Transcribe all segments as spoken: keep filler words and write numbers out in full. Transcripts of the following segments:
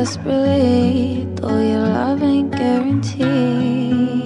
desperately, though your love ain't guaranteed.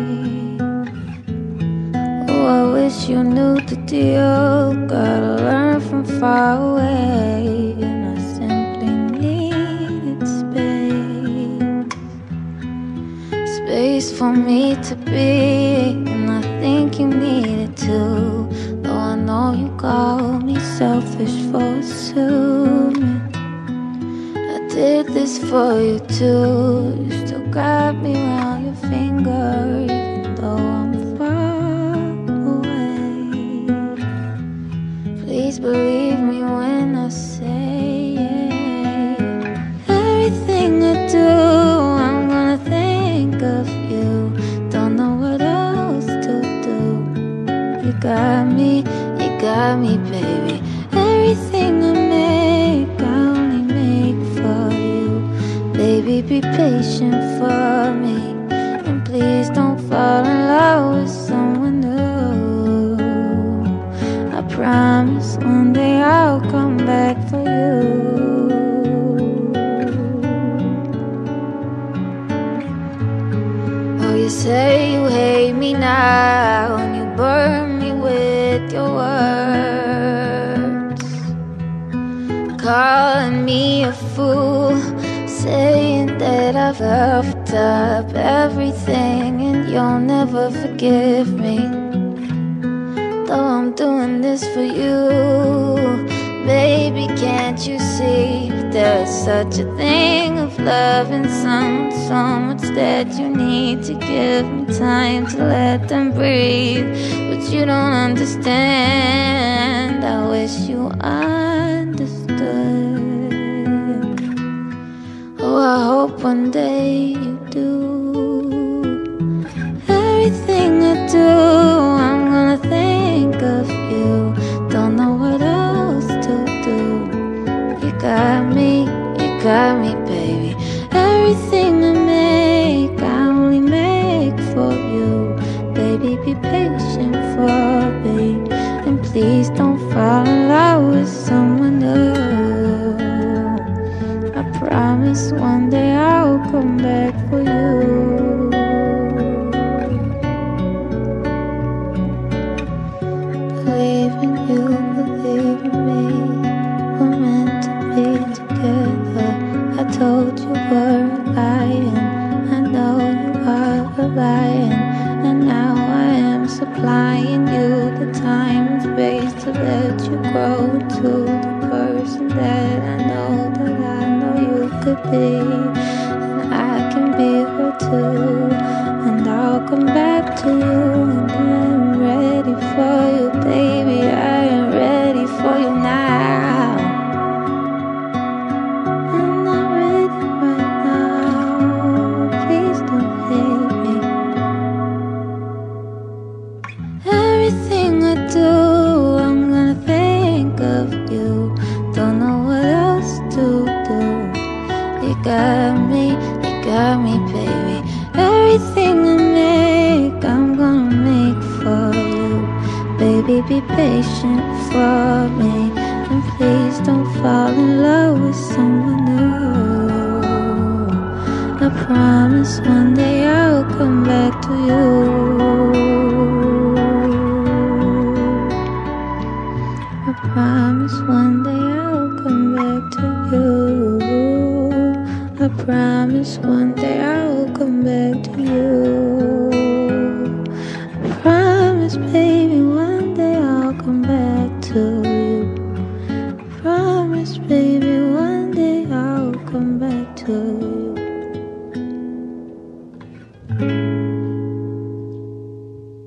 Oh, I wish you knew the deal. Gotta learn from far away, and I simply needed space. Space for me to be, and I think you need it too. Though I know you call me selfish for assuming I did this for you too. You still got me round your finger, even though I'm far away. Please believe me when I say it. Everything I do, I'm gonna think of you. Don't know what else to do. You got me, you got me, baby. Everything I make, I only make for you. Baby, be patient for me, and please don't fall in love with someone new. I promise one day I'll come back for you. Oh, you say you hate me now, and you burn me with your words, calling me a fool, saying that I've effed up everything and you'll never forgive me. Though I'm doing this for you, baby, can't you see there's such a thing of loving someone so much that you need to give me time to let them breathe. But you don't understand, I wish you understood. Oh, I hope one day you do. Everything I do, I'm gonna think of you. Don't know what else to do. You got me, you got me, baby. Everything I make, I only make for you. Baby, be patient for me, and please don't fall in love with someone new. I promise one day I'll come back for you. Believe in you, believe in me. We're meant to be together. I told you were lying, I know you are lying, and now I am supplying you the time and space to let you grow to the person that I know that I know you could be. And I can be her too, and I'll come back to you, and I'm ready for you, baby. I am ready for you now. I'm not ready right now. Please don't hate me. Everything I do, I'm gonna think of you. Don't know what else to do. You got me, you got me, baby. Everything I make, I'm gonna make for you. Baby, be patient for me, and please don't fall in love with someone new. I promise one day I'll come back to you. I promise one day I'll come back to you. I promise one day I'll come back to you. I promise, baby, one day I'll come back to you. I promise, baby, one day I'll come back to you.